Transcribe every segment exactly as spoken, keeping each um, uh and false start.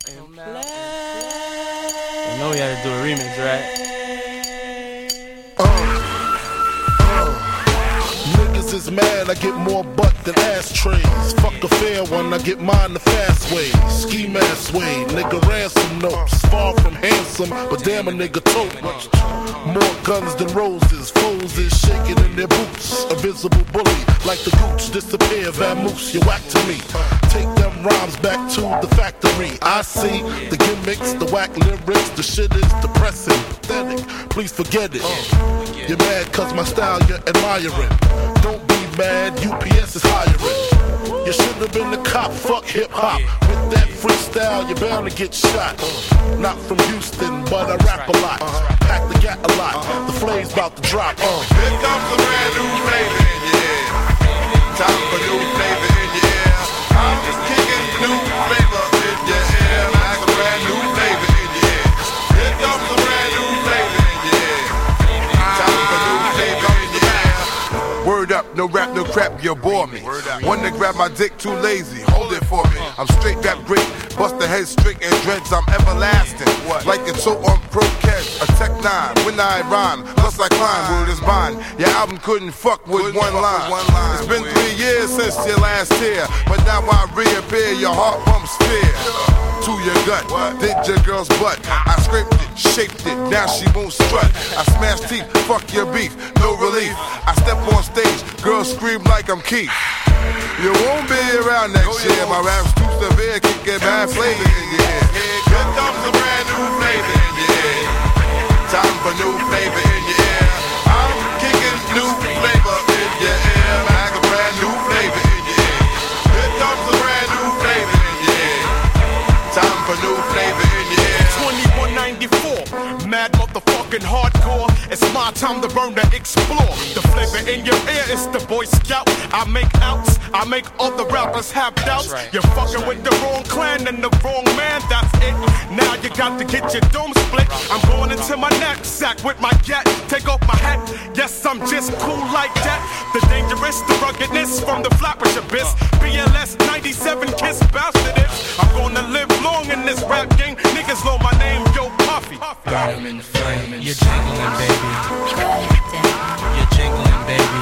and play. You know we had to do a remix, right? Uh, uh, niggas is mad, I get more butt than ashtrays. Fuck a fair one, I get mine the fast way. Ski mask way, nigga ransom notes. Far from handsome, but damn a nigga tote. More guns than roses, foes is shaking in their boots. A visible bully, like the gooch, disappear, vamoose, you whack to me. Take them rhymes back to the factory. I see the gimmicks, the whack lyrics, the shit is depressing, pathetic. Please forget it. You're mad cause my style you're admiring. Don't be mad, U P S is hiring. You should have been the cop, fuck hip hop. With that freestyle, you're bound to get shot. Not from Houston, but I rap a lot. Pack the gat a lot, the flame's about to drop. Uh. Here comes a brand new flavor in your ear. Time for new flavor in your ear. I'm just kicking new flavor in your ear. Like a brand new flavor in your ear. Here comes a brand new flavor in your ear. Time for new flavor in your ear. Word up, no rap, no crap, you bore me. One to grab my dick, too lazy, hold it for me. I'm straight rap great, bust the head straight and dreads, I'm everlasting. Like it's so on pro cash, a tech nine, when I rhyme, plus I climb, word is bond. Your album couldn't fuck with one line. It's been three years since your last tear, but now I reappear, your heart pumps fear. To your gut, did your girl's butt. I scraped it, shaped it, now she won't strut. I smash teeth, fuck your beef, no relief. I step on stage, girls scream like I'm Keith. You won't be around next year, my rap's too severe, kicking bad flavor in your ear. Here comes a brand new flavor in your ear. Time for new flavor in your ear. I'm kicking new flavor in your ear. Like a brand new flavor in your ear. Here comes a brand new flavor in your ear. Time for new flavor in your ear. twenty-one ninety-four, mad motherfucking hardcore. It's my time to burn, to explore. The flavor in your ear is the Boy Scout. I make outs, I make other rappers have doubts. Right. You're fucking with the wrong clan and the wrong man, that's it. Now you got to get your dome split. I'm going into my knapsack with my gat. Take off my hat, yes, I'm just cool like that. The dangerous, the ruggedness from the flappers abyss. B L S ninety-seven kiss bastard is. I'm gonna live long in this rap game. Niggas know my name, Yo Puffy. Burn in the flame, you're jingling, baby. You're jingling, baby.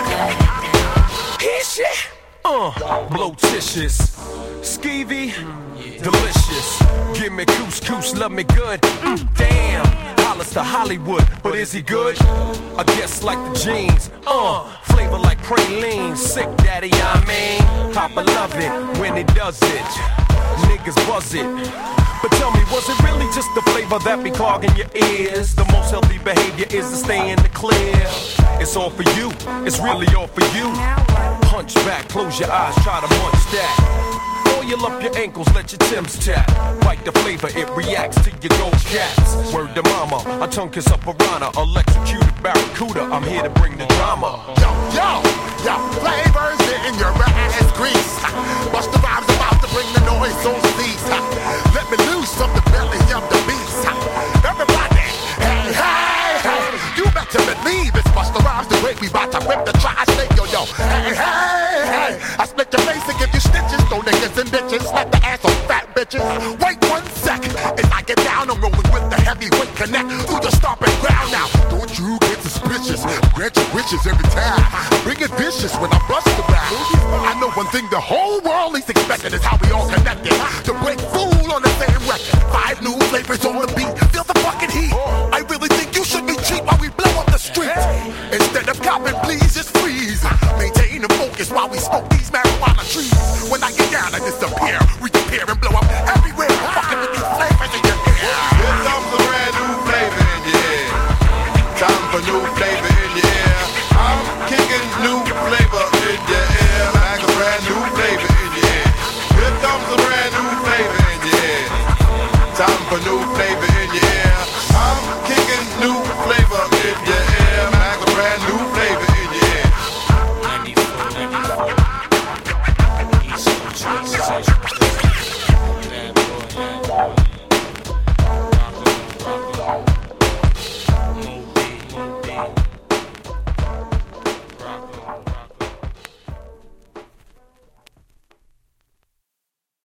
His shit. Uh, blotitious, skeevy, delicious. Give me couscous, love me good. Mm, damn, Hollis to Hollywood, but is he good? I guess like the jeans. Uh, flavor like praline, sick daddy, I mean. Papa love it when he does it. Niggas buzz it. But tell me, was it really just the flavor that be clogging your ears? The most healthy behavior is to stay in the clear. It's all for you, it's really all for you. Punch back, close your eyes, try to munch that. Oil up your ankles, let your Timbs tap. Bite the flavor, it reacts to your gold caps. Word to mama, a tongue kiss up piranha, electrocuted barracuda. I'm here to bring the drama. Yo, yo, yo, flavors in your ass grease. Bust the rhymes about to bring the noise on cease. Let me loose from the belly of the beast. Everybody, hey, hey, hey. You better believe it's Busta Rhymes the way we bout to whip the tri-state, yo, yo. Hey, hey, hey. I split your face and give you stitches. Throw niggas and bitches, slap the ass on fat bitches. Wait one second, as I get down, I'm rolling with the heavyweight connect through the stomping ground now. Don't you get suspicious, grant your wishes every time. Bring it vicious when I bust the back. I know one thing the whole world is expecting is how we all connected. To break fool on the same record. Five new flavors on the beat, feel the fucking heat. I really think you should be cheap while we blow up the streets. Instead of copping, please just freeze. Maintain the focus while we smoke these marijuana trees. When I get down, I disappear, reappear and blow up everywhere. I'm fucking with these flavors in your ear. Here comes a brand new flavor in your ear. Time for new flavor in your ear. I'm kicking new flavor in your ear. Like a brand new flavor in your ear. Here comes a brand new flavor in your ear. Time for new flavor in your ear.